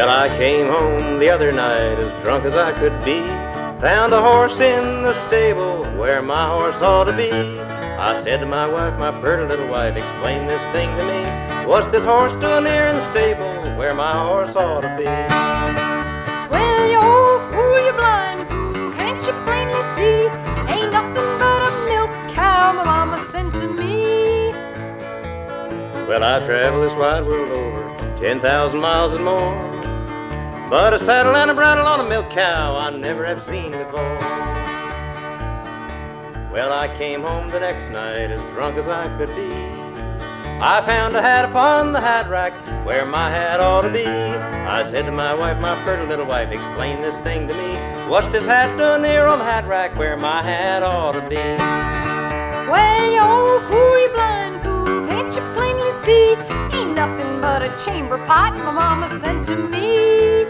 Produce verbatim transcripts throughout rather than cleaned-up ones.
Well, I came home the other night as drunk as I could be. Found a horse in the stable where my horse ought to be. I said to my wife, my pretty little wife, explain this thing to me. What's this horse doing here in the stable where my horse ought to be? Well, you old fool, you blind fool, can't you plainly see? Ain't nothing but a milk cow my mama sent to me. Well, I travel this wide world over, ten thousand miles and more, but a saddle and a bridle on a milk cow I never have seen before. Well, I came home the next night as drunk as I could be. I found a hat upon the hat rack where my hat ought to be. I said to my wife, my pretty little wife, explain this thing to me. What's this hat doing here on the hat rack where my hat ought to be? Well, you old fool, you blind fool, can't you plainly see? Ain't nothing but a chamber pot my mama sent to me.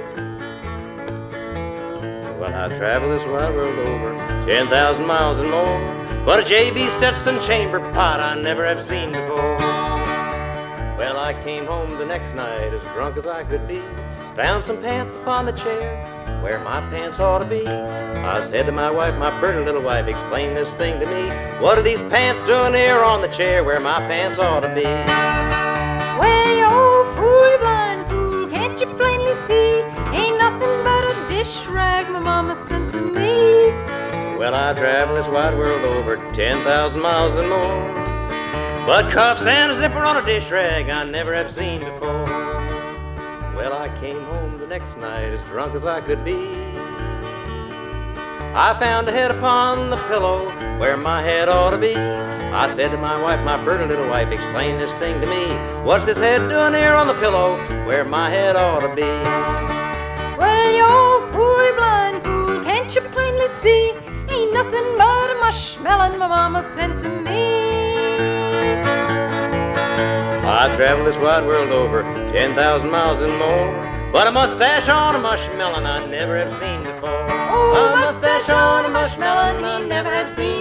Well, I travel this wide world over, ten thousand miles and more, but a J B Stetson chamber pot I never have seen before. Well, I came home the next night as drunk as I could be. Found some pants upon the chair where my pants ought to be. I said to my wife, my pretty little wife, explain this thing to me. What are these pants doing here on the chair where my pants ought to be? Well, you old fool, you blind fool, can't you plainly see? Ain't nothing but a dish rag my mama sent to me. Well, I travel this wide world over, ten thousand miles and more, but cuffs and a zipper on a dish rag I never have seen before. Well, I came home the next night as drunk as I could be. I found a head upon the pillow where my head ought to be. I said to my wife, my pretty little wife, explain this thing to me. What's this head doing here on the pillow where my head ought to be? Well, you old fool, you blind fool, can't you plainly see? Ain't nothing but a mushmelon my mama sent to me. I travel this wide world over, ten thousand miles and more, but a mustache on a mushmelon I never have seen before. Oh, a mustache on a mushmelon he never have seen